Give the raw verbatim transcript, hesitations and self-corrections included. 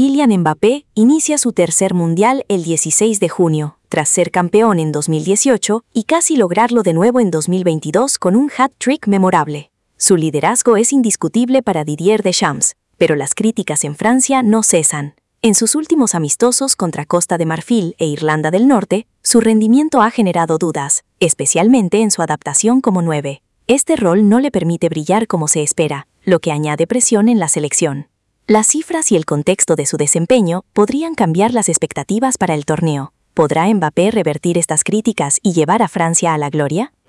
Kylian Mbappé inicia su tercer mundial el dieciséis de junio, tras ser campeón en dos mil dieciocho y casi lograrlo de nuevo en dos mil veintidós con un hat-trick memorable. Su liderazgo es indiscutible para Didier Deschamps, pero las críticas en Francia no cesan. En sus últimos amistosos contra Costa de Marfil e Irlanda del Norte, su rendimiento ha generado dudas, especialmente en su adaptación como nueve. Este rol no le permite brillar como se espera, lo que añade presión en la selección. Las cifras y el contexto de su desempeño podrían cambiar las expectativas para el torneo. ¿Podrá Mbappé revertir estas críticas y llevar a Francia a la gloria?